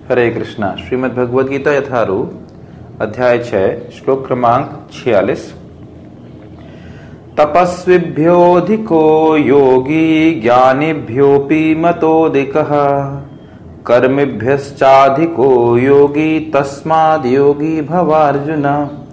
हरे कृष्णा। श्रीमद् भगवद गीता यथारूप अध्याय 6 श्लोक क्रमांक 46। तपस्विभ्योऽधिको योगी ज्ञानिभ्योऽपि मतोऽधिकः कर्मिभ्यश्चाधिको योगी तस्माद् योगी भवार्जुन।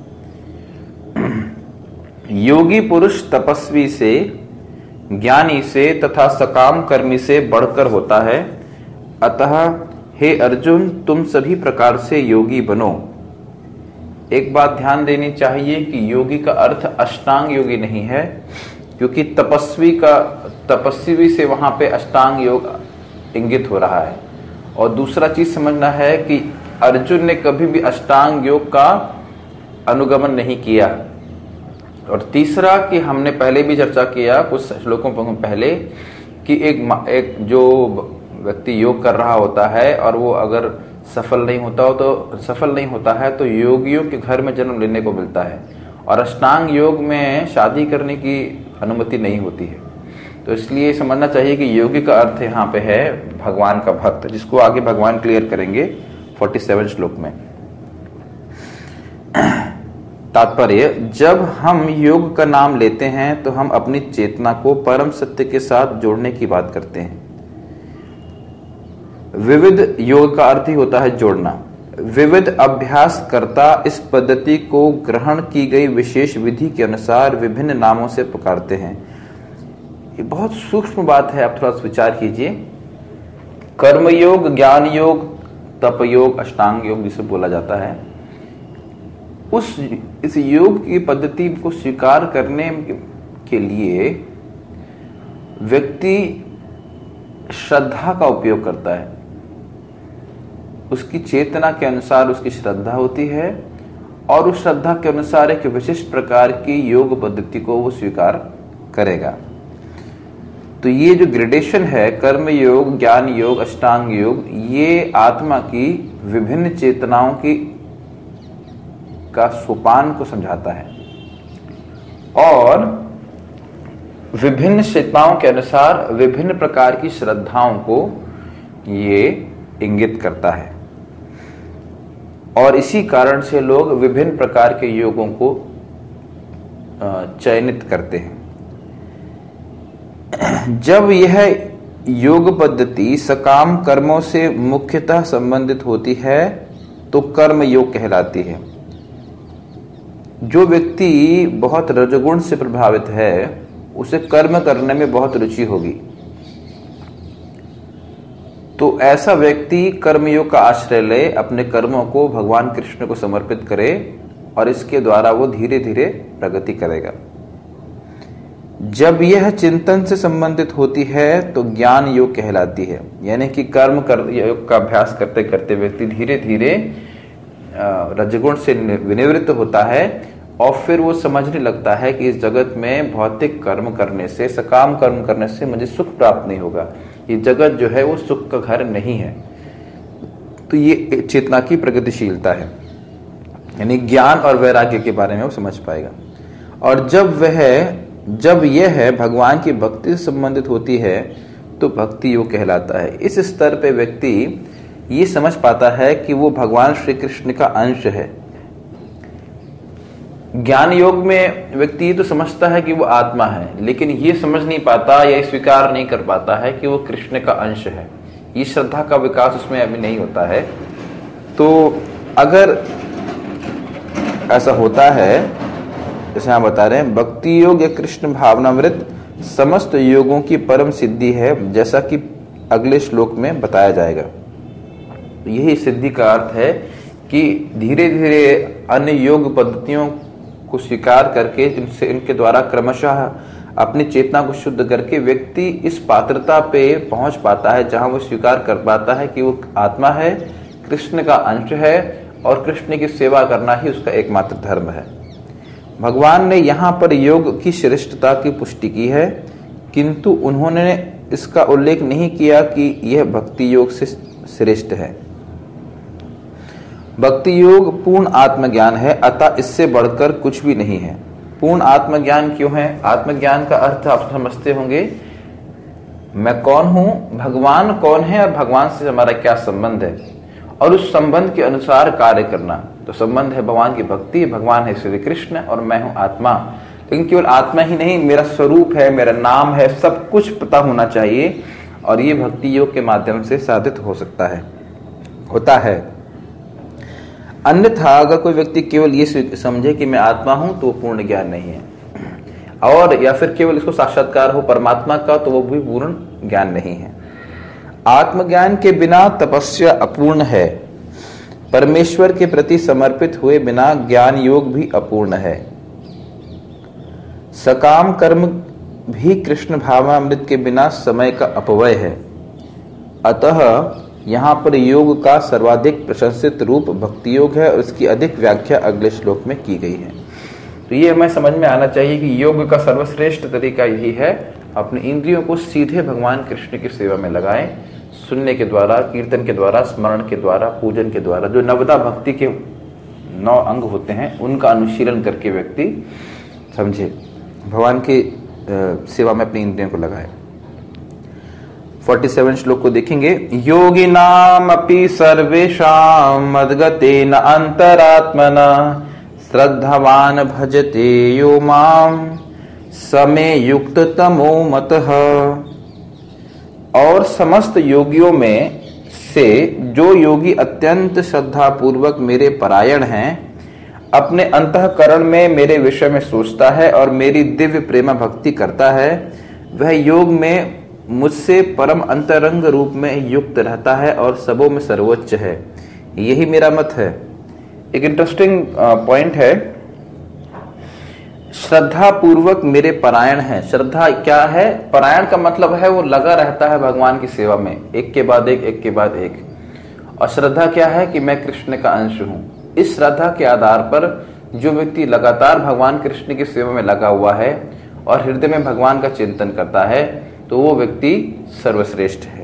योगी पुरुष तपस्वी से, ज्ञानी से तथा सकाम कर्मी से बढ़कर होता है। अतः हे अर्जुन, तुम सभी प्रकार से योगी बनो। एक बात ध्यान देनी चाहिए कि योगी का अर्थ अष्टांग योगी नहीं है, क्योंकि तपस्वी से वहां पे अष्टांग योग इंगित हो रहा है। और दूसरा चीज समझना है कि अर्जुन ने कभी भी अष्टांग योग का अनुगमन नहीं किया। और तीसरा कि हमने पहले भी चर्चा किया कुछ श्लोकों पहले कि एक जो व्यक्ति योग कर रहा होता है और वो अगर सफल नहीं होता है तो योगियों के घर में जन्म लेने को मिलता है। और अष्टांग योग में शादी करने की अनुमति नहीं होती है। तो इसलिए समझना चाहिए कि योगी का अर्थ यहाँ पे है भगवान का भक्त, जिसको आगे भगवान क्लियर करेंगे 47 श्लोक में। तात्पर्य, जब हम योग का नाम लेते हैं तो हम अपनी चेतना को परम सत्य के साथ जोड़ने की बात करते हैं। विविध योग का अर्थ ही होता है जोड़ना। विविध अभ्यास करता इस पद्धति को ग्रहण की गई विशेष विधि के अनुसार विभिन्न नामों से पुकारते हैं। ये बहुत सूक्ष्म बात है, आप थोड़ा सा विचार कीजिए। कर्म योग, ज्ञान योग, तप योग, अष्टांग योग जिसे बोला जाता है, इस योग की पद्धति को स्वीकार करने के लिए व्यक्ति श्रद्धा का उपयोग करता है। उसकी चेतना के अनुसार उसकी श्रद्धा होती है और उस श्रद्धा के अनुसार एक विशिष्ट प्रकार की योग पद्धति को वो स्वीकार करेगा। तो ये जो ग्रेडेशन है, कर्म योग, ज्ञान योग, अष्टांग योग, ये आत्मा की विभिन्न चेतनाओं का सोपान को समझाता है और विभिन्न चेतनाओं के अनुसार विभिन्न प्रकार की श्रद्धाओं को ये इंगित करता है। और इसी कारण से लोग विभिन्न प्रकार के योगों को चयनित करते हैं। जब यह योग पद्धति सकाम कर्मों से मुख्यतः संबंधित होती है तो कर्म योग कहलाती है। जो व्यक्ति बहुत रजोगुण से प्रभावित है उसे कर्म करने में बहुत रुचि होगी, तो ऐसा व्यक्ति कर्मयोग का आश्रय ले, अपने कर्मों को भगवान कृष्ण को समर्पित करे और इसके द्वारा वो धीरे धीरे प्रगति करेगा। जब यह चिंतन से संबंधित होती है तो ज्ञान योग कहलाती है। यानी कि योग का अभ्यास करते करते व्यक्ति धीरे धीरे रजगुण से विनिवृत्त होता है और फिर वो समझने लगता है कि इस जगत में भौतिक कर्म करने से, सकाम कर्म करने से मुझे सुख प्राप्त नहीं होगा। ये जगत जो है वो सुख का घर नहीं है। तो ये चेतना की प्रगतिशीलता है, यानी ज्ञान और वैराग्य के बारे में वो समझ पाएगा। और जब यह भगवान की भक्ति से संबंधित होती है तो भक्ति योग कहलाता है। इस स्तर पे व्यक्ति ये समझ पाता है कि वो भगवान श्री कृष्ण का अंश है। ज्ञान योग में व्यक्ति तो समझता है कि वो आत्मा है, लेकिन ये समझ नहीं पाता या स्वीकार नहीं कर पाता है कि वो कृष्ण का अंश है। ये श्रद्धा का विकास उसमें अभी नहीं होता है। तो अगर ऐसा होता है, जैसे हम बता रहे हैं, भक्ति योग या कृष्ण भावनामृत समस्त योगों की परम सिद्धि है, जैसा कि अगले श्लोक में बताया जाएगा। यही सिद्धि का अर्थ है कि धीरे धीरे अन्य योग पद्धतियों को स्वीकार करके इनके द्वारा क्रमशः अपनी चेतना को शुद्ध करके व्यक्ति इस पात्रता पे पहुंच पाता है जहां वो स्वीकार कर पाता है कि वो आत्मा है, कृष्ण का अंश है और कृष्ण की सेवा करना ही उसका एकमात्र धर्म है। भगवान ने यहाँ पर योग की श्रेष्ठता की पुष्टि की है, किंतु उन्होंने इसका उल्लेख नहीं किया कि यह भक्ति योग से श्रेष्ठ है। भक्ति योग पूर्ण आत्मज्ञान है, अतः इससे बढ़कर कुछ भी नहीं है। पूर्ण आत्मज्ञान क्यों है? आत्मज्ञान का अर्थ आप समझते होंगे, मैं कौन हूं, भगवान कौन है और भगवान से हमारा क्या संबंध है। और उस संबंध के अनुसार कार्य करना। तो संबंध है भगवान की भक्ति, भगवान है श्री कृष्ण और मैं हूं आत्मा। लेकिन केवल आत्मा ही नहीं, मेरा स्वरूप है, मेरा नाम है, सब कुछ पता होना चाहिए। और ये भक्ति योग के माध्यम से साधित हो सकता है, होता है। अन्यथा अगर कोई व्यक्ति केवल ये समझे कि मैं आत्मा हूं तो वो पूर्ण ज्ञान नहीं है, और या फिर केवल इसको साक्षात्कार हो परमात्मा का तो वो भी पूर्ण ज्ञान नहीं है। आत्मज्ञान के बिना तपस्या अपूर्ण है। परमेश्वर के प्रति समर्पित हुए बिना ज्ञान योग भी अपूर्ण है। सकाम कर्म भी कृष्ण भावामृत के बिना समय का अपव्यय है। अतः यहाँ पर योग का सर्वाधिक प्रशंसित रूप भक्ति योग है और उसकी अधिक व्याख्या अगले श्लोक में की गई है। तो ये हमें समझ में आना चाहिए कि योग का सर्वश्रेष्ठ तरीका यही है, अपने इंद्रियों को सीधे भगवान कृष्ण की सेवा में लगाएं, सुनने के द्वारा, कीर्तन के द्वारा, स्मरण के द्वारा, पूजन के द्वारा। जो नवदा भक्ति के 9 अंग होते हैं उनका अनुशीलन करके व्यक्ति समझे, भगवान की सेवा में अपनी इंद्रियों को लगाए। 47 श्लोक को देखेंगे। योगिनाम अपि सर्वेषां मद्गतेन अंतरात्मना श्रद्धावान भजते यो माम समे युक्त तमो मतः। और समस्त योगियों में से जो योगी अत्यंत श्रद्धा पूर्वक मेरे परायण हैं, अपने अंतःकरण में मेरे विषय में सोचता है और मेरी दिव्य प्रेमा भक्ति करता है, वह योग में मुझसे परम अंतरंग रूप में युक्त रहता है और सबों में सर्वोच्च है। यही मेरा मत है। एक इंटरेस्टिंग पॉइंट है, श्रद्धा पूर्वक मेरे परायण है। श्रद्धा क्या है? परायण का मतलब है वो लगा रहता है भगवान की सेवा में, एक के बाद एक, एक के बाद एक। और श्रद्धा क्या है कि मैं कृष्ण का अंश हूं। इस श्रद्धा के आधार पर जो व्यक्ति लगातार भगवान कृष्ण की सेवा में लगा हुआ है और हृदय में भगवान का चिंतन करता है, तो वो व्यक्ति सर्वश्रेष्ठ है।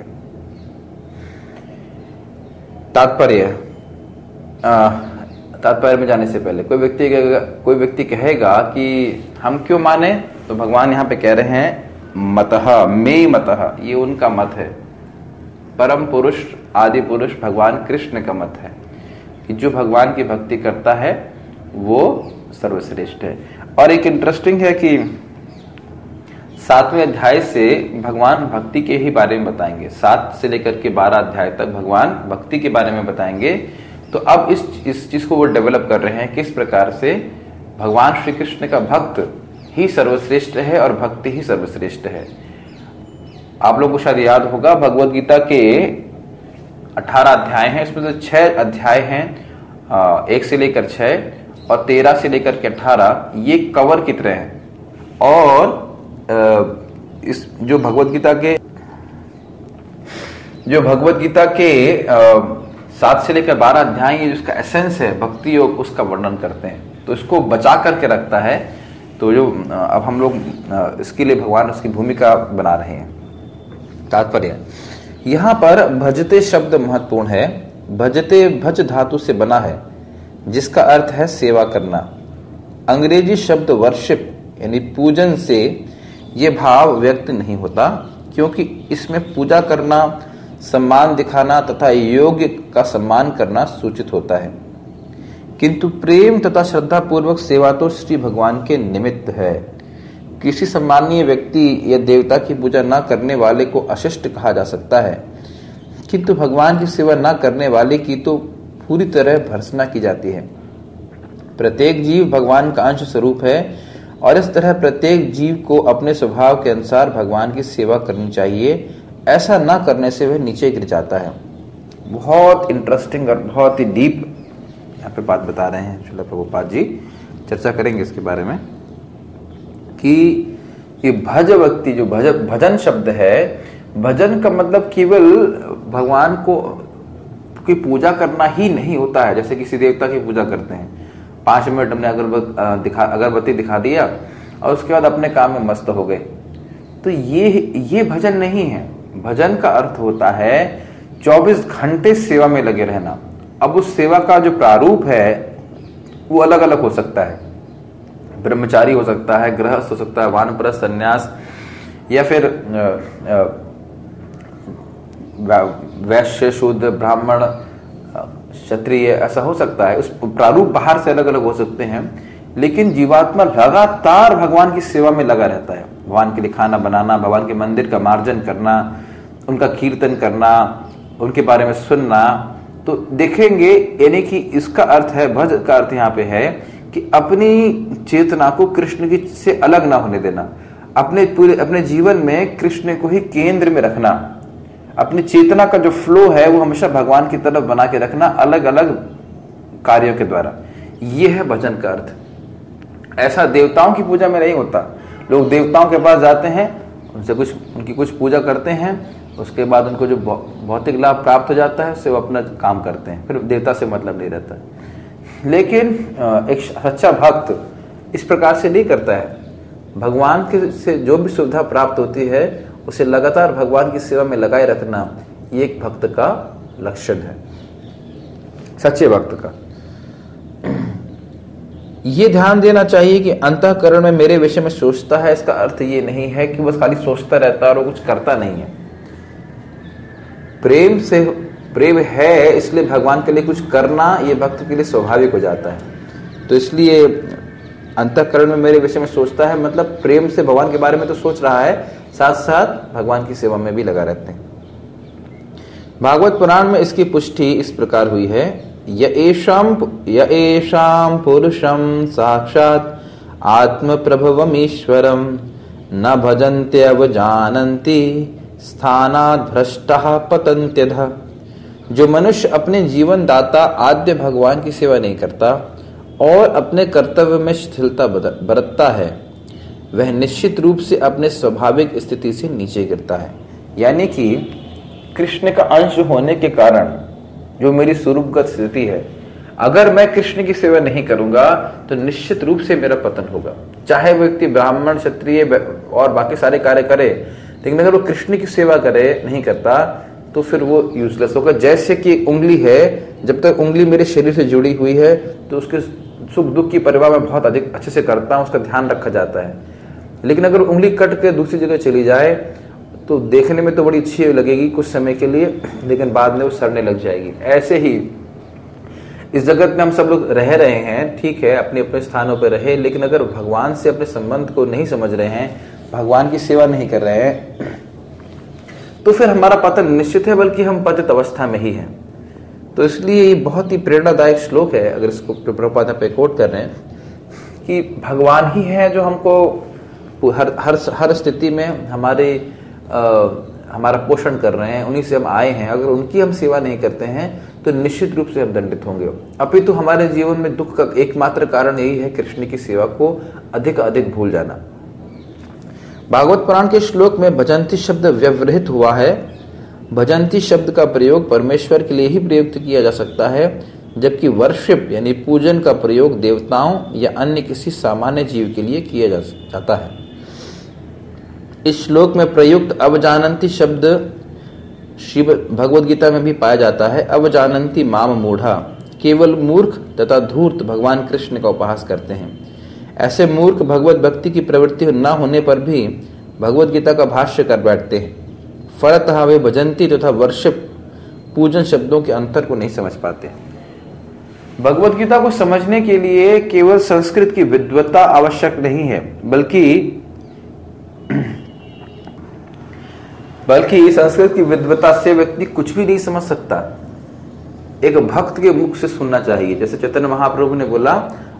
तात्पर्य में जाने से पहले कोई व्यक्ति कहेगा कि हम क्यों माने, तो भगवान यहाँ पे कह रहे हैं मतः, मे मतः, ये उनका मत है। परम पुरुष, आदि पुरुष भगवान कृष्ण का मत है कि जो भगवान की भक्ति करता है वो सर्वश्रेष्ठ है। और एक इंटरेस्टिंग है कि 7वें अध्याय से भगवान भक्ति के ही बारे में बताएंगे। 7 से लेकर के 12 अध्याय तक भगवान भक्ति के बारे में बताएंगे। तो अब इस चीज को वो डेवलप कर रहे हैं, किस प्रकार से भगवान श्री कृष्ण का भक्त ही सर्वश्रेष्ठ है और भक्ति ही सर्वश्रेष्ठ है। आप लोगों को शायद याद होगा, भगवद गीता के 18 अध्याय हैं, इसमें से 6 अध्याय हैं, 1 से लेकर 6 और 13 से लेकर के 18, ये कवर की तरह है। और इस जो भगवद गीता के 7 से लेकर 12 अध्याय, ये जिसका एसेंस है भक्ति योग, उसका वर्णन करते हैं। तो इसको बचा करके रखता है। तो जो अब हम लोग इसके लिए भगवान उसकी भूमिका बना रहे हैं। तात्पर्य यहाँ पर भजते शब्द महत्वपूर्ण है। भजते भज धातु से बना है, जिसका अर्थ है सेवा करना। अंग्रेजी शब्द वर्शिप यानी पूजन से ये भाव व्यक्त नहीं होता, क्योंकि इसमें पूजा करना, सम्मान दिखाना तथा योग्य का सम्मान करना सूचित होता है। किंतु प्रेम तथा श्रद्धा पूर्वक सेवा तो श्री भगवान के निमित्त है। किसी सम्मानीय व्यक्ति या देवता की पूजा न करने वाले को अशिष्ट कहा जा सकता है, किंतु भगवान की सेवा न करने वाले की तो पूरी तरह भर्त्सना की जाती है। प्रत्येक जीव भगवान का अंश स्वरूप है और इस तरह प्रत्येक जीव को अपने स्वभाव के अनुसार भगवान की सेवा करनी चाहिए। ऐसा न करने से वह नीचे गिर जाता है। बहुत इंटरेस्टिंग और बहुत ही डीप यहाँ पे बात बता रहे हैं श्रील प्रभुपाद जी। चर्चा करेंगे इसके बारे में कि ये भज भक्ति, जो भजन शब्द है, भजन का मतलब केवल भगवान को की पूजा करना ही नहीं होता है। जैसे किसी देवता की पूजा करते हैं, 5 मिनट हमने अगरबत्ती दिखा दिया और उसके बाद अपने काम में मस्त हो गए, तो ये भजन नहीं है। भजन का अर्थ होता है 24 घंटे सेवा में लगे रहना। अब उस सेवा का जो प्रारूप है वो अलग अलग हो सकता है। ब्रह्मचारी हो सकता है, गृहस्थ हो सकता है, वानप्रस्थ, सन्यास, या फिर वैश्य, शूद्र, ब्राह्मण, क्षत्रिय, ऐसा हो सकता है। उस प्रारूप बाहर से अलग अलग हो सकते हैं, लेकिन जीवात्मा लगातार भगवान की सेवा में लगा रहता है। भगवान के लिए खाना बनाना, भगवान के मंदिर का मार्जन करना, उनका कीर्तन करना, उनके बारे में सुनना। तो देखेंगे, यानी कि इसका अर्थ है, भज का अर्थ यहाँ पे है कि अपनी चेतना को कृष्ण की से अलग ना होने देना, अपने जीवन में कृष्ण को ही केंद्र में रखना, अपनी चेतना का जो फ्लो है वो हमेशा भगवान की तरफ बना के रखना, अलग अलग कार्यों के द्वारा। ये है भजन का अर्थ। ऐसा देवताओं की पूजा में नहीं होता। लोग देवताओं के पास जाते हैं, उनकी कुछ पूजा करते हैं, उसके बाद उनको जो भौतिक लाभ प्राप्त हो जाता है उससे वो अपना काम करते हैं, फिर देवता से मतलब नहीं रहता। लेकिन एक सच्चा भक्त इस प्रकार से नहीं करता है। भगवान के से जो भी सुविधा प्राप्त होती है उसे लगातार भगवान की सेवा में लगाए रखना, ये एक भक्त का लक्षण है, सच्चे भक्त का। ये ध्यान देना चाहिए कि अंतःकरण में मेरे विषय में सोचता है, इसका अर्थ ये नहीं है कि बस खाली सोचता रहता है और वो कुछ करता नहीं है। प्रेम है इसलिए भगवान के लिए कुछ करना ये भक्त के लिए स्वाभाविक हो जाता है। तो इसलिए अंतःकरण में मेरे विषय में सोचता है, मतलब प्रेम से भगवान के बारे में तो सोच रहा है, साथ साथ भगवान की सेवा में भी लगा रहते हैं। भागवत पुराण में इसकी पुष्टि इस प्रकार हुई है, येषां पुरुषं साक्षात् आत्म प्रभवमीश्वरं न भजन्त्यवजानन्ति स्थानाद् भ्रष्टः पतन्त्यधः। जो मनुष्य अपने जीवन दाता आद्य भगवान की सेवा नहीं करता और अपने कर्तव्य में शिथिलता बरतता है, वह निश्चित रूप से अपने स्वाभाविक स्थिति से नीचे गिरता है। यानी कि कृष्ण का अंश होने के कारण जो मेरी स्वरूपगत स्थिति है, अगर मैं कृष्ण की सेवा नहीं करूंगा तो निश्चित रूप से मेरा पतन होगा। चाहे वो व्यक्ति ब्राह्मण, क्षत्रिय और बाकी सारे कार्य करे, लेकिन अगर वो कृष्ण की सेवा करे नहीं करता तो फिर वो यूजलेस होगा। जैसे कि उंगली है, जब तक उंगली मेरे शरीर से जुड़ी हुई है तो उसके सुख दुख की परिवार में बहुत अधिक अच्छे से करता हूँ, उसका ध्यान रखा जाता है। लेकिन अगर उंगली कट के दूसरी जगह चली जाए तो देखने में तो बड़ी अच्छी लगेगी कुछ समय के लिए, लेकिन बाद में वो सड़ने लग जाएगी। ऐसे ही इस जगत में हम सब लोग रह रहे हैं, ठीक है, अपने अपने स्थानों पर रहे, लेकिन अगर भगवान से अपने संबंध को नहीं समझ रहे हैं, भगवान की सेवा नहीं कर रहे हैं, तो फिर हमारा पतन निश्चित है, बल्कि हम पतित अवस्था में ही हैं। तो इसलिए ये बहुत ही प्रेरणादायक श्लोक है, अगर इसको प्रभुपाद पे कोट कर रहे हैं कि भगवान ही है जो हमको हर स्थिति में हमारा पोषण कर रहे हैं, उन्हीं से हम आए हैं। अगर उनकी हम सेवा नहीं करते हैं तो निश्चित रूप से हम दंडित होंगे। अपितु तो हमारे जीवन में दुख का एकमात्र कारण यही है कृष्ण की सेवा को अधिक अधिक भूल जाना। भागवत पुराण के श्लोक में भजंती शब्द व्यवहित हुआ है। भजंती शब्द का प्रयोग परमेश्वर के लिए ही प्रयुक्त किया जा सकता है, जबकि वर्शिप यानी पूजन का प्रयोग देवताओं या अन्य किसी सामान्य जीव के लिए किया जाता है। इस श्लोक में प्रयुक्त अवजानंती शब्द शिव भगवद गीता में भी पाया जाता है। अवजानंती माम मूढ़ा, केवल मूर्ख तथा धूर्त भगवान कृष्ण का उपहास करते हैं। ऐसे मूर्ख भगवत भक्ति की प्रवृत्ति न होने पर भी भगवद गीता का भाष्य कर बैठते हैं। फलतः वे भजंती तथा वर्शिप पूजन शब्दों के अंतर को नहीं समझ पाते। भगवद गीता को समझने के लिए केवल संस्कृत की विद्वत्ता आवश्यक नहीं है, बल्कि संस्कृत की विद्वत्ता से व्यक्ति कुछ भी नहीं समझ सकता। एक भक्त के मुख से सुनना चाहिए। जैसे चैतन्य महाप्रभु ने बोला,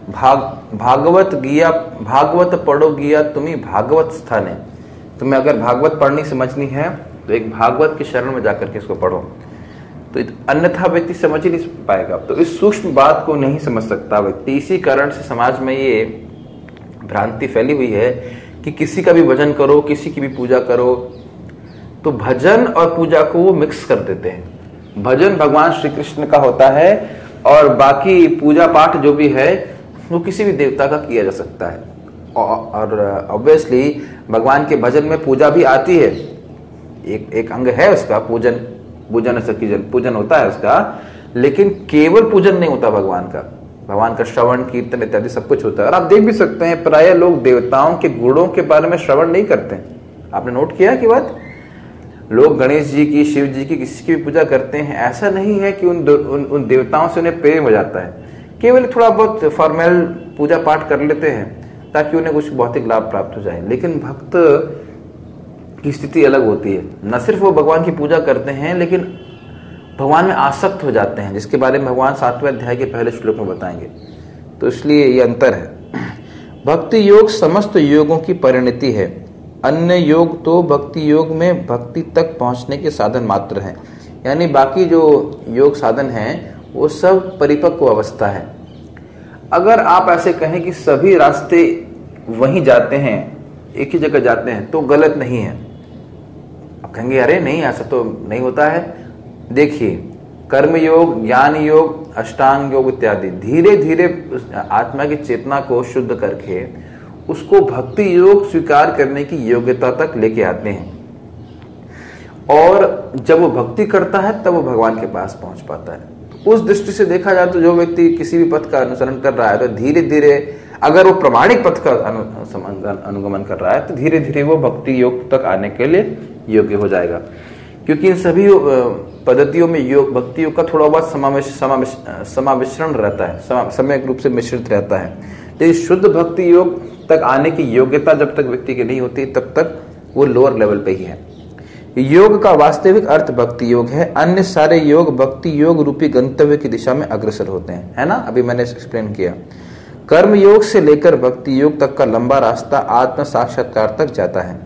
भागवत पढ़ो गिया तुम्हें भागवत स्थाने। तुम्हें अगर भागवत पढ़नी समझनी है तो एक भागवत के शरण में जाकर के इसको पढ़ो, तो अन्यथा व्यक्ति समझ ही नहीं पाएगा। तो इस सूक्ष्म बात को नहीं समझ सकता व्यक्ति। इसी कारण से समाज में ये भ्रांति फैली हुई है कि किसी का भी भजन करो, किसी की भी पूजा करो, तो भजन और पूजा को वो मिक्स कर देते हैं। भजन भगवान श्री कृष्ण का होता है और बाकी पूजा पाठ जो भी है वो किसी भी देवता का किया जा सकता है। और ऑब्वियसली भगवान के भजन में पूजा भी आती है, एक अंग है उसका, पूजन होता है उसका, लेकिन केवल पूजन नहीं होता भगवान का श्रवण कीर्तन इत्यादि सब कुछ होता है। और आप देख भी सकते हैं प्राय लोग देवताओं के गुणों के बारे में श्रवण नहीं करते। आपने नोट किया कि बात, लोग गणेश जी की, शिव जी की, किसी की भी पूजा करते हैं, ऐसा नहीं है कि उन देवताओं से उन्हें प्रेम हो जाता है। केवल थोड़ा बहुत फॉर्मल पूजा पाठ कर लेते हैं ताकि उन्हें कुछ भौतिक लाभ प्राप्त हो जाए। लेकिन भक्त की स्थिति अलग होती है। न सिर्फ वो भगवान की पूजा करते हैं लेकिन भगवान में आसक्त हो जाते हैं, जिसके बारे में भगवान 7वें अध्याय के पहले श्लोक में बताएंगे। तो इसलिए ये अंतर है। भक्ति योग समस्त योगों की परिणति है। अन्य योग तो भक्ति योग में भक्ति तक पहुंचने के साधन मात्र हैं। यानी बाकी जो योग साधन हैं वो सब परिपक्व अवस्था है। अगर आप ऐसे कहें कि सभी रास्ते वहीं जाते हैं, एक ही जगह जाते हैं, तो गलत नहीं है। आप कहेंगे अरे नहीं, ऐसा तो नहीं होता है। देखिए, कर्म योग, ज्ञान योग, अष्टांग योग इत्यादि धीरे धीरे आत्मा की चेतना को शुद्ध करके उसको भक्ति योग स्वीकार करने की योग्यता तक लेके आते हैं। और जब वो भक्ति करता है तब वो भगवान के पास पहुंच पाता है। तो उस दृष्टि से देखा जाए तो जो व्यक्ति किसी भी पथ का अनुसरण कर रहा है तो धीरे धीरे, अगर वो प्रमाणिक पथ का अनुगमन कर रहा है तो धीरे धीरे वो भक्ति योग तक आने के लिए योग्य हो जाएगा। क्योंकि इन सभी पद्धतियों में योग, भक्ति योग का थोड़ा बहुत समाविश्रण रहता है, सम्यक रूप से मिश्रित रहता है। लेकिन शुद्ध भक्ति योग तक आने की योग्यता जब तक व्यक्ति की नहीं होती तब तक वो लोअर लेवल पे ही है। योग का वास्तविक अर्थ भक्ति योग है। अन्य सारे योग भक्ति योग रूपी गंतव्य की दिशा में अग्रसर होते हैं, है ना। अभी मैंने एक्सप्लेन किया। कर्म योग से लेकर भक्ति योग तक का लंबा रास्ता आत्म साक्षात्कार तक जाता है।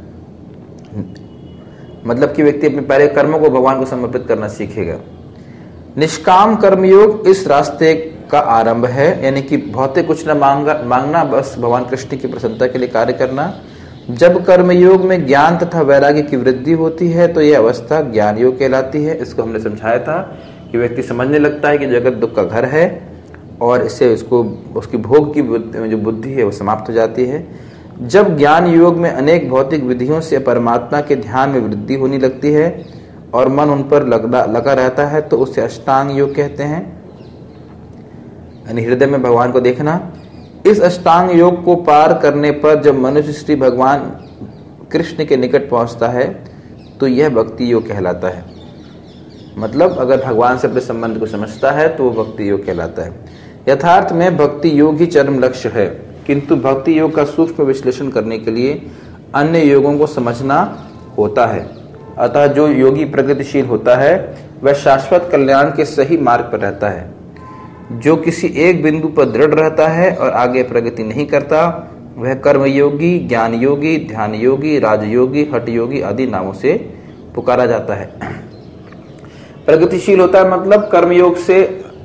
मतलब कि व्यक्ति अपने पहले कर्मों को भगवान को समर्पित करना सीखेगा। निष्काम कर्मयोग इस रास्ते का आरंभ है, यानी कि भौतिक कुछ न मांगना, बस भगवान कृष्ण की प्रसन्नता के लिए कार्य करना। जब कर्मयोग में ज्ञान तथा वैराग्य की वृद्धि होती है तो यह अवस्था ज्ञान योग कहलाती है। इसको हमने समझाया था कि व्यक्ति समझने लगता है कि जगत दुख का घर है और इससे उसकी भोग की जो बुद्धि है वो समाप्त हो जाती है। जब ज्ञान योग में अनेक भौतिक विधियों से परमात्मा के ध्यान में वृद्धि होने लगती है और मन उन पर लगा रहता है तो उसे अष्टांग योग कहते हैं, यानी हृदय में भगवान को देखना। इस अष्टांग योग को पार करने पर जब मनुष्य श्री भगवान कृष्ण के निकट पहुंचता है तो यह भक्ति योग कहलाता है। मतलब अगर भगवान से अपने संबंध को समझता है तो वो भक्ति योग कहलाता है। यथार्थ में भक्ति योग ही चरम लक्ष्य है, किंतु भक्ति योग का सूक्ष्म विश्लेषण करने के लिए अन्य योगों को समझना होता है। अतः जो योगी प्रगतिशील होता है वह शाश्वत कल्याण के सही मार्ग पर रहता है। जो किसी एक बिंदु पर दृढ़ रहता है और आगे प्रगति नहीं करता वह कर्म योगी, ज्ञान योगी, ध्यान योगी, राजयोगी, हठ योगी आदि नामों से पुकारा जाता है। प्रगतिशील होता है मतलब कर्म योग से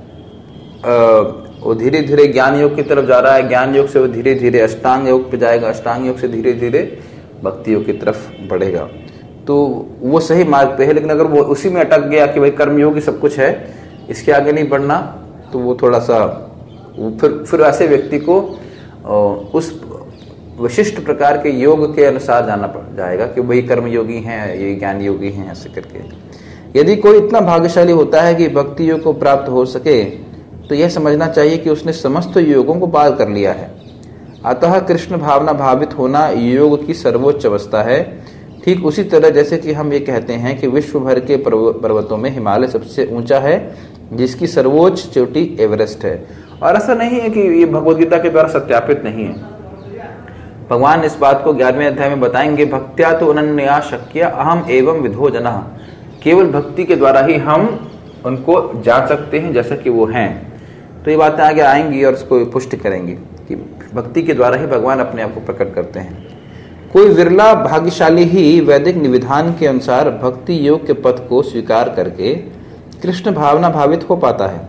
वो धीरे धीरे ज्ञान योग की तरफ जा रहा है, ज्ञान योग से वो धीरे धीरे अष्टांग योग पे जाएगा, अष्टांग योग से धीरे धीरे भक्ति योग की तरफ बढ़ेगा। तो वो सही मार्ग पे है। लेकिन अगर वो उसी में अटक गया कि भाई कर्म योग ही सब कुछ है, इसके आगे नहीं बढ़ना, तो वो थोड़ा सा फिर ऐसे व्यक्ति को उस विशिष्ट प्रकार के योग के अनुसार जाना पड़ जाएगा कि वही कर्म योगी हैं, ये ज्ञान योगी हैं, ऐसे करके। यदि कोई इतना भाग्यशाली होता है कि भक्ति योग को प्राप्त हो सके तो यह समझना चाहिए कि उसने समस्त योगों को पार कर लिया है। अतः कृष्ण भावना भावित होना योग की सर्वोच्च अवस्था है। ठीक उसी तरह जैसे कि हम ये कहते हैं कि विश्व भर के पर्वतों में हिमालय सबसे ऊंचा है, जिसकी सर्वोच्च चोटी एवरेस्ट है। और ऐसा नहीं है कि ये भगवद गीता के द्वारा सत्यापित नहीं है। भगवान इस बात को 11वें अध्याय में बताएंगे, भक्त्या तो अनन्या शक्या अहम एवं विधो जनः। केवल भक्ति के द्वारा ही हम उनको जान सकते हैं जैसा कि वो हैं। तो ये बातें आगे आएंगी और उसको पुष्टि करेंगी कि भक्ति के द्वारा ही भगवान अपने आप को प्रकट करते हैं। कोई विरला भाग्यशाली ही वैदिक निविधान के अनुसार भक्ति योग के पथ को स्वीकार करके कृष्ण भावना भावित हो पाता है।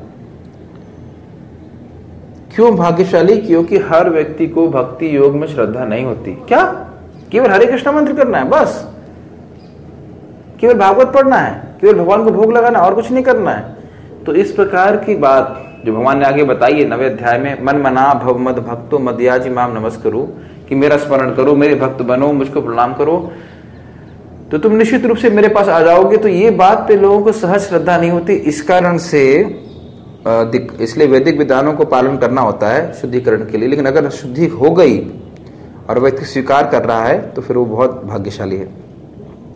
क्यों भाग्यशाली? क्योंकि हर व्यक्ति को भक्ति योग में श्रद्धा नहीं होती। क्या केवल हरे कृष्ण मंत्र करना है, बस केवल भागवत पढ़ना है, केवल भगवान को भोग लगाना, और कुछ नहीं करना है? तो इस प्रकार की बात जो भगवान ने आगे बताई है 9वें अध्याय में, मन मना भव मद भक्तो मदयाजी माम नमस्करो, कि मेरा स्मरण करो, मेरे भक्त बनो, मुझको प्रणाम करो तो तुम निश्चित रूप से मेरे पास आ जाओगे। तो ये बात पे लोगों को सहज श्रद्धा नहीं होती। इस कारण से इसलिए वैदिक विधानों को पालन करना होता है शुद्धिकरण के लिए। लेकिन अगर शुद्धि हो गई और व्यक्ति स्वीकार कर रहा है तो फिर वो बहुत भाग्यशाली है।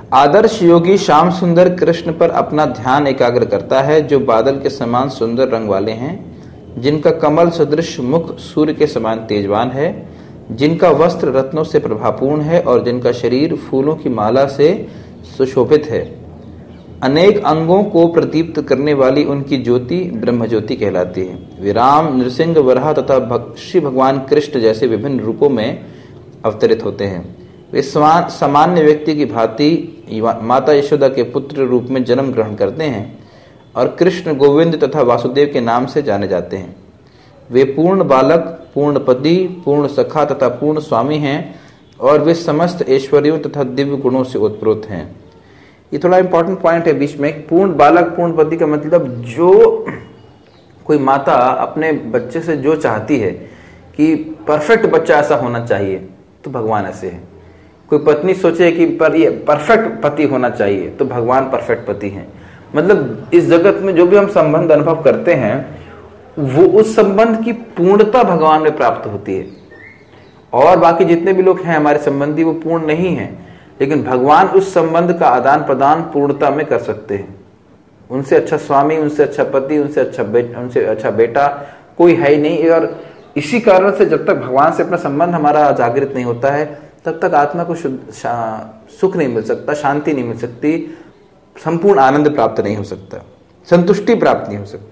आदर्श योगी श्याम सुंदर कृष्ण पर अपना ध्यान एकाग्र करता है, जो बादल के समान सुंदर रंग वाले हैं, जिनका कमल सदृश मुख सूर्य के समान तेजवान है, जिनका वस्त्र रत्नों से प्रभापूर्ण है और जिनका शरीर फूलों की माला से सुशोभित है। अनेक अंगों को प्रदीप्त करने वाली उनकी ज्योति ब्रह्म ज्योति कहलाती है। वे राम, नृसिंह, वराह तथा श्री भगवान कृष्ण जैसे विभिन्न रूपों में अवतरित होते हैं। वे सामान्य व्यक्ति की भांति माता यशोदा के पुत्र रूप में जन्म ग्रहण करते हैं और कृष्ण, गोविंद तथा वासुदेव के नाम से जाने जाते हैं। वे पूर्ण बालक, पूर्ण पति, पूर्ण सखा तथा पूर्ण स्वामी हैं और वे समस्त ऐश्वर्यों तथा दिव्य गुणों से उत्प्रोत हैं। ये थोड़ा इंपॉर्टेंट पॉइंट है बीच में। पूर्ण बालक, पूर्ण पति का मतलब जो कोई माता अपने बच्चे से जो चाहती है कि परफेक्ट बच्चा ऐसा होना चाहिए, तो भगवान ऐसे है। कोई पत्नी सोचे कि पर ये परफेक्ट पति होना चाहिए, तो भगवान परफेक्ट पति हैं। मतलब इस जगत में जो भी हम संबंध अनुभव करते हैं, वो उस संबंध की पूर्णता भगवान में प्राप्त होती है। और बाकी जितने भी लोग हैं हमारे संबंधी, वो पूर्ण नहीं है, लेकिन भगवान उस संबंध का आदान प्रदान पूर्णता में कर सकते हैं। उनसे अच्छा स्वामी, उनसे अच्छा पति, उनसे अच्छा बेटा कोई है ही नहीं। और इसी कारण से जब तक भगवान से अपना संबंध हमारा जागृत नहीं होता है, तब तक आत्मा को सुख नहीं मिल सकता, शांति नहीं मिल सकती, संपूर्ण आनंद प्राप्त नहीं हो सकता, संतुष्टि प्राप्त नहीं हो सकती।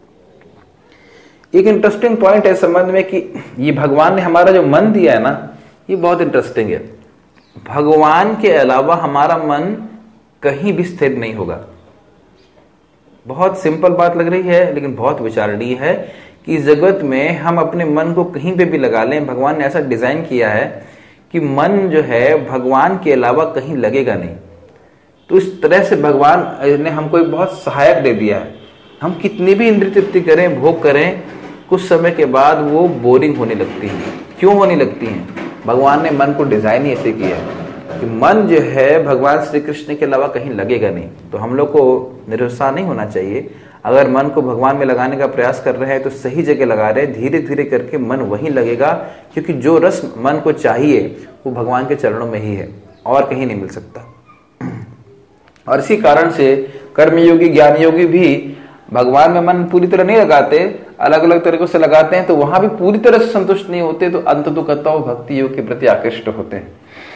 एक इंटरेस्टिंग पॉइंट है संबंध में कि ये भगवान ने हमारा जो मन दिया है ना, ये बहुत इंटरेस्टिंग है। भगवान के अलावा हमारा मन कहीं भी स्थिर नहीं होगा। बहुत सिंपल बात लग रही है, लेकिन बहुत विचारणीय है कि इस जगत में हम अपने मन को कहीं पे भी लगा लें, भगवान ने ऐसा डिजाइन किया है कि मन जो है भगवान के अलावा कहीं लगेगा नहीं। तो इस तरह से भगवान ने हमको एक बहुत सहायक दे दिया है। हम कितनी भी इंद्रिय तृप्ति करें, भोग करें, कुछ समय के बाद वो बोरिंग होने लगती है। क्यों होने लगती हैं? भगवान ने मन को डिजाइन ही ऐसे किया है कि मन जो है भगवान श्री कृष्ण के अलावा कहीं लगेगा नहीं। तो हम लोग को निरुत्साह नहीं होना चाहिए। अगर मन को भगवान में लगाने का प्रयास कर रहे हैं तो सही जगह लगा रहे हैं, धीरे धीरे करके मन वहीं लगेगा, क्योंकि जो रस मन को चाहिए वो भगवान के चरणों में ही है और कहीं नहीं मिल सकता। और इसी कारण से कर्मयोगी, ज्ञान योगी भी भगवान में मन पूरी तरह नहीं लगाते, अलग अलग तरीकों से लगाते हैं, तो वहां भी पूरी तरह से संतुष्ट नहीं होते, तो अंततः भक्ति योग के प्रति आकृष्ट होते हैं।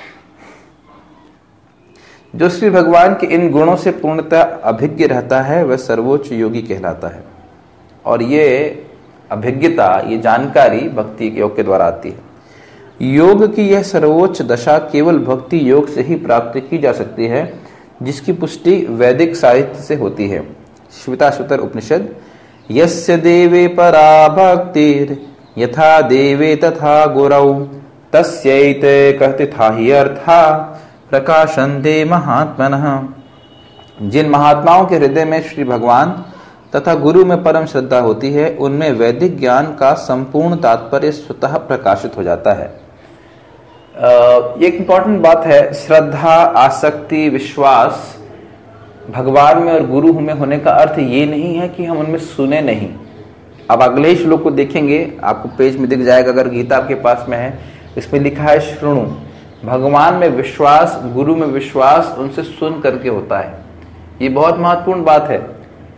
जो श्री भगवान के इन गुणों से पूर्णतः अभिज्ञ रहता है वह सर्वोच्च योगी कहलाता है। और ये अभिज्ञता, ये जानकारी भक्ति योग के द्वारा आती है। योग की यह सर्वोच्च दशा केवल भक्ति योग से ही प्राप्त की जा सकती है, जिसकी पुष्टि वैदिक साहित्य से होती है। श्वेताश्वतर उपनिषद, यस्य देवे परा भक्तिर् यथा देवे तथा गुरौ तस्यैते कथिता हि अर्था प्रकाशन्ते महात्मनः। जिन महात्माओं के हृदय में श्री भगवान तथा गुरु में परम श्रद्धा होती है, उनमें वैदिक ज्ञान का संपूर्ण तात्पर्य स्वतः प्रकाशित हो जाता है। एक इंपॉर्टेंट बात है, श्रद्धा, आसक्ति, विश्वास भगवान में और गुरु में होने का अर्थ ये नहीं है कि हम उनमें सुने नहीं। अब अगले ही श्लोक को देखेंगे, आपको पेज में दिख जाएगा, अगर गीता आपके पास में है, इसमें लिखा है श्रृणु। भगवान में विश्वास, गुरु में विश्वास उनसे सुन करके होता है। ये बहुत महत्वपूर्ण बात है।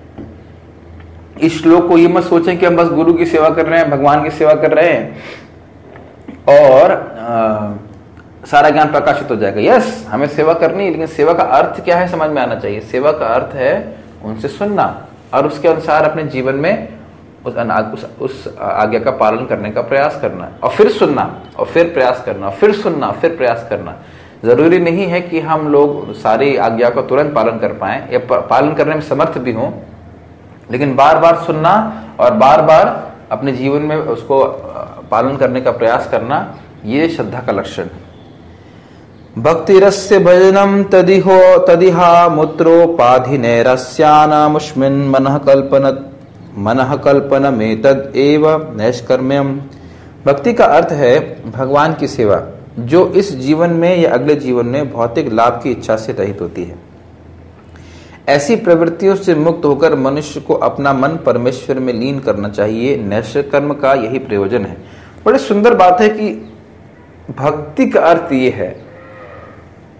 इस श्लोक को ये मत सोचें कि हम बस गुरु की सेवा कर रहे हैं, भगवान की सेवा कर रहे हैं और सारा ज्ञान प्रकाशित हो जाएगा। यस, हमें सेवा करनी है, लेकिन सेवा का अर्थ क्या है समझ में आना चाहिए। सेवा का अर्थ है उनसे सुनना और उसके अनुसार अपने जीवन में उस आज्ञा का पालन करने का प्रयास करना, और फिर सुनना और फिर प्रयास करना, फिर सुनना फिर प्रयास करना। जरूरी नहीं है कि हम लोग सारी आज्ञा को तुरंत पालन कर पाएं या पालन करने में समर्थ भी हों, लेकिन बार बार सुनना और बार बार अपने जीवन में उसको पालन करने का प्रयास करना, ये श्रद्धा का लक्षण है। भक्तिरस्य भजनम तदिहा मूत्रोपाधिनैरस्यानामुष्मिन् मनः कल्पनमेतद् एव नैष्कर्म्यम्। भक्ति का अर्थ है भगवान की सेवा, जो इस जीवन में या अगले जीवन में भौतिक लाभ की इच्छा से रहित होती है। ऐसी प्रवृत्तियों से मुक्त होकर मनुष्य को अपना मन परमेश्वर में लीन करना चाहिए। नैष्कर्म का यही प्रयोजन है। बड़ी सुंदर बात है कि भक्ति का अर्थ ये है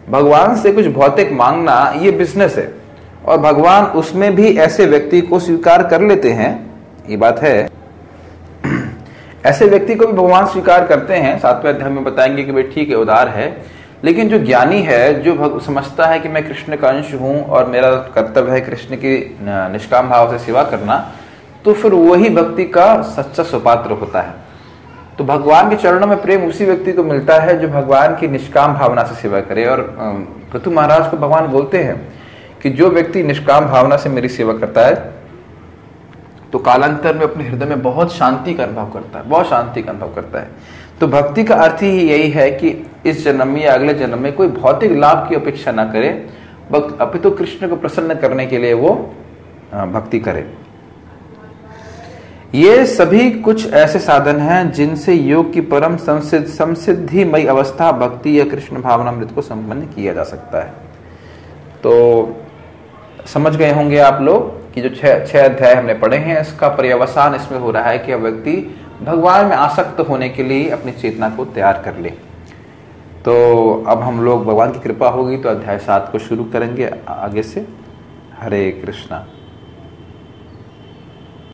भगवान से कुछ भौतिक मांगना ये बिजनेस है, और भगवान उसमें भी ऐसे व्यक्ति को स्वीकार कर लेते हैं, ये बात है। ऐसे व्यक्ति को भी भगवान स्वीकार करते हैं। 7वें अध्याय में बताएंगे कि भाई ठीक है, उदार है, लेकिन जो ज्ञानी है, जो समझता है कि मैं कृष्ण का अंश हूं और मेरा कर्तव्य है कृष्ण की निष्काम भाव से सेवा करना, तो फिर वही भक्ति का सच्चा सुपात्र होता है। तो भगवान के चरणों में प्रेम उसी व्यक्ति को मिलता है जो भगवान की निष्काम भावना से सेवा करे। और पृथु महाराज को भगवान बोलते हैं कि जो व्यक्ति निष्काम भावना से मेरी सेवा करता है तो कालांतर में अपने हृदय में बहुत शांति का अनुभव करता है, बहुत शांति का अनुभव करता है। तो भक्ति का अर्थ ही यही है कि इस जन्म में या अगले जन्म में कोई भौतिक लाभ की अपेक्षा ना करे, अपितु कृष्ण को प्रसन्न करने के लिए वो भक्ति करे। ये सभी कुछ ऐसे साधन हैं जिनसे योग की परम संसिद्धिमयी अवस्था भक्ति या कृष्ण भावनामृत को संपन्न किया जा सकता है। तो समझ गए होंगे आप लोग कि जो छह अध्याय हमने पढ़े हैं, इसका पर्यवसान इसमें हो रहा है कि अब व्यक्ति भगवान में आसक्त होने के लिए अपनी चेतना को तैयार कर ले। तो अब हम लोग, भगवान की कृपा होगी तो अध्याय 7 को शुरू करेंगे आगे से। हरे कृष्णा।